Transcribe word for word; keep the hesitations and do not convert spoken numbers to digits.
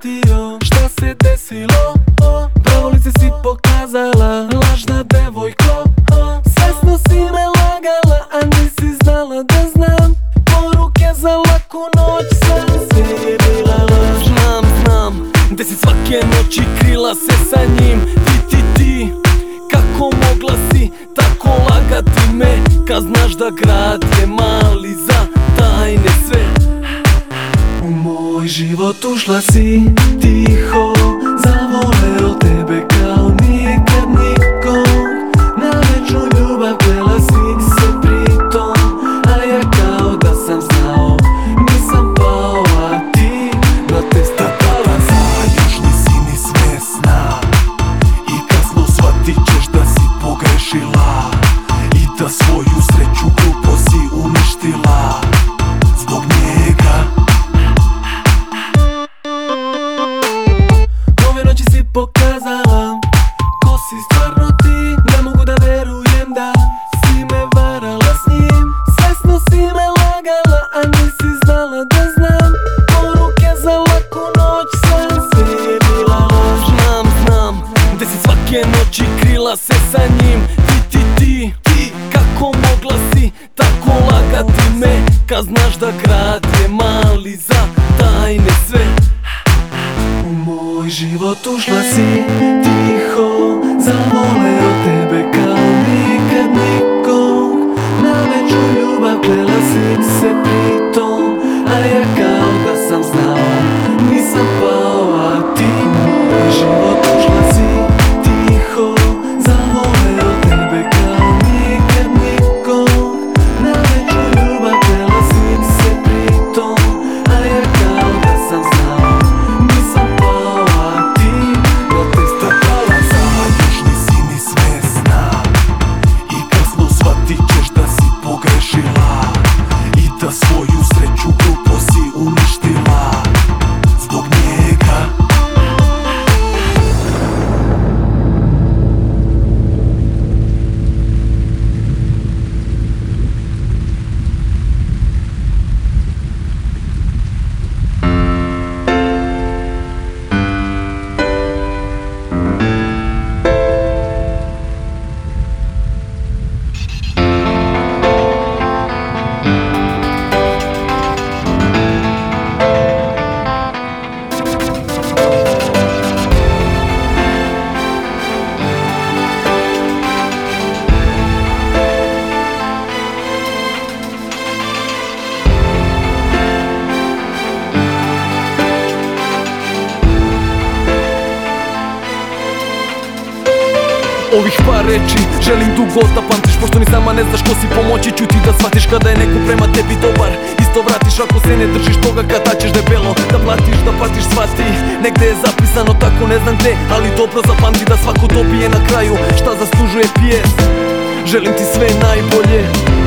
shvatio šta se desilo. Pravo lice si pokazala, lažna devojko. Svesno si me lagala, a nisi znala da znam. Poruke za laku noć sam svirila laž. Znam, znam, gde si svake noći krila se sa njim. Ti, ti, ti, kako mogla si tako lagati me, kad znaš da grad je mali za tajne sve. U moj život ušla si tiho, zavoleo tebe kao nikad nikog. Na večnu ljubav plela si se pritom, a ja kao da sam znao, nisam pao, a ti na testa pala si. Još nisi ni svesna i kasno shvatit ćeš da si pogrešila i da svoju sreću grubo si uništila zbog njega. Ove noći si pokazala ko si stvarno ti. Ne mogu da verujem da si me varala s njim. Svesno si me lagala, a nisi znala da znam. Poruke za laku noć sam svirila laž. Znam, znam, gde si svake noći krila se sa njim. Ti, ti, ti, ti, kako mogla si tako lagati me, kad znaš da grad je mali za tajne sve. U moj život ušla si tiho, zavoleo tebe kao nikad nikog. Na večnu ljubav plela si se pritom, a ja kao da sam znao, nisam pao, a ti. U moj život ušla si tiho, zavoleo tebe kao nikad nikog. Na večnu ljubav plela si se pritom, a ja kao da sam znao, nisam pao, a ti na testa pala si. Još nisi ni svesna i kasno shvatit ćeš da si pogrešila i da svoju sreću grubo si uništila zbog njega. Ovih par reči želim dugo da pamtiš, pošto ni sama ne znaš ko si. Pomoći ću ti da shvatiš kada je neko prema tebi dobar. Isto vratiš ako se ne držiš toga, kada ćeš debelo da platiš, da platiš shvati. Negde je zapisano tako, ne znam gde, ali dobro zapamti da svako dobije na kraju šta zaslužuje pijes. Želim ti sve najbolje,